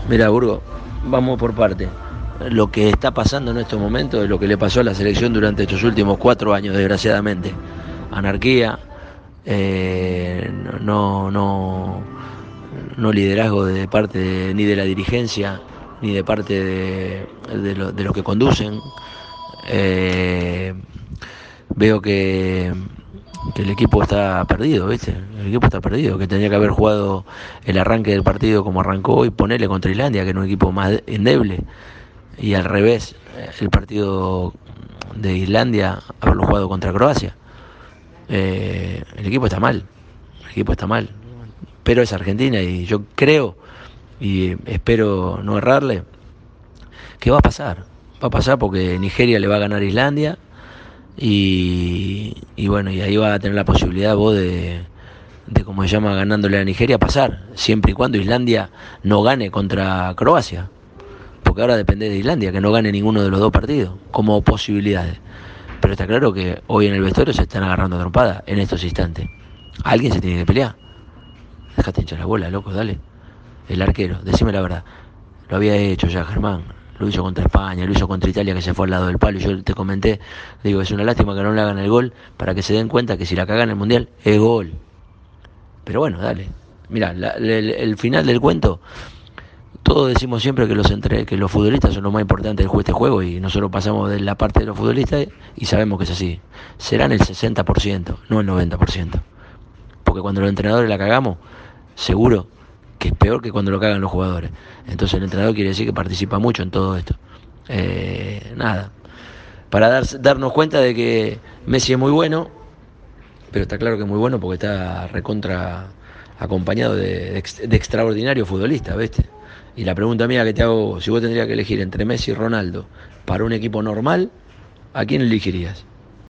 Mira, Burgo, vamos por parte. Lo que está pasando en estos momentos es lo que le pasó a la selección durante estos últimos 4 años, desgraciadamente. Anarquía, no, no liderazgo de parte ni de la dirigencia, ni de parte de los que conducen. Eh, Veo que el equipo está perdido, ¿viste? El equipo está perdido, que tendría que haber jugado el arranque del partido como arrancó y ponerle contra Islandia, que era un equipo más endeble, y al revés, el partido de Islandia haberlo jugado contra Croacia. El equipo está mal, el equipo está mal, pero es Argentina y yo creo y espero no errarle que va a pasar porque Nigeria le va a ganar a Islandia y bueno, y ahí va a tener la posibilidad vos de como se llama, ganándole a Nigeria, pasar, siempre y cuando Islandia no gane contra Croacia, porque ahora depende de Islandia, que no gane ninguno de los dos partidos, como posibilidades. Pero está claro que hoy en el vestuario se están agarrando a trompadas en estos instantes. Alguien se tiene que pelear. Déjate hinchar la bola, loco, dale. El arquero, decime la verdad. Lo había hecho ya Germán, lo hizo contra España, lo hizo contra Italia que se fue al lado del palo y yo te comenté, digo, es una lástima que no le hagan el gol para que se den cuenta que si la cagan en el Mundial es gol. Pero bueno, dale. Mira, el final del cuento, todos decimos siempre que que los futbolistas son lo más importante de este juego y nosotros pasamos de la parte de los futbolistas y sabemos que es así. Serán el 60%, no el 90%. Porque cuando los entrenadores la cagamos, seguro que es peor que cuando lo cagan los jugadores. Entonces el entrenador quiere decir que participa mucho en todo esto. Nada, para darnos cuenta de que Messi es muy bueno, pero está claro que es muy bueno porque está recontra acompañado de extraordinario futbolista, ¿viste? Y la pregunta mía que te hago, si vos tendrías que elegir entre Messi y Ronaldo para un equipo normal, ¿a quién elegirías?